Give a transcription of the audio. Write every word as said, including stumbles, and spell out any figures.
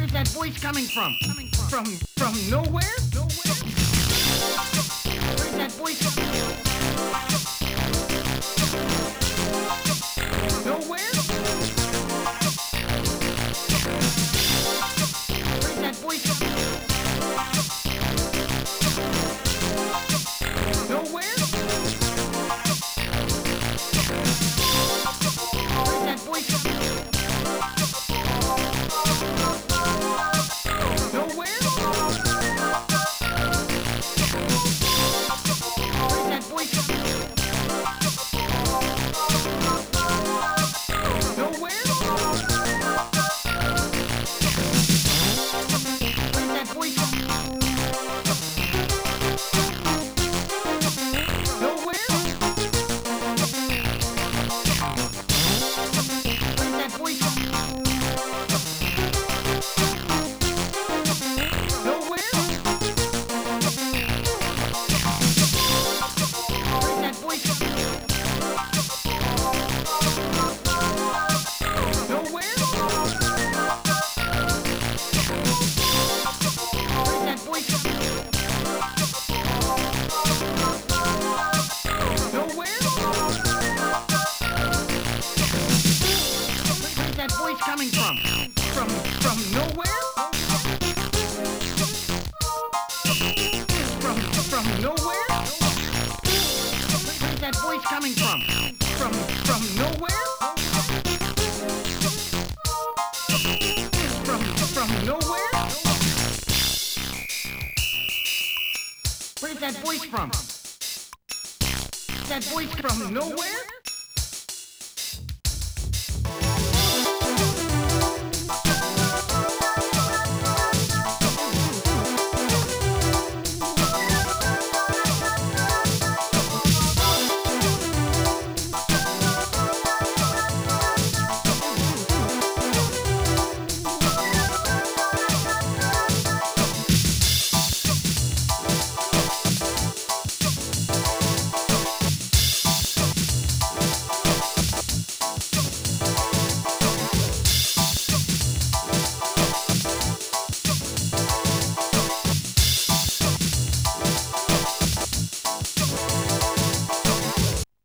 Where's that voice coming from? Coming from? From from nowhere? Nowhere? Where's that voice? Nowhere? Where's that voice? Nowhere? Where's that voice? Nowhere? Where's that voice? Nowhere? Where's that voice? Nowhere? Where's that voice? Nowhere? Where's that voice? Nowhere? Where's that voice? Nowhere? Where's that voice coming from? From from nowhere? From from nowhere? Where's that voice coming from? From from nowhere? From from nowhere? Where's that voice from? That voice from nowhere?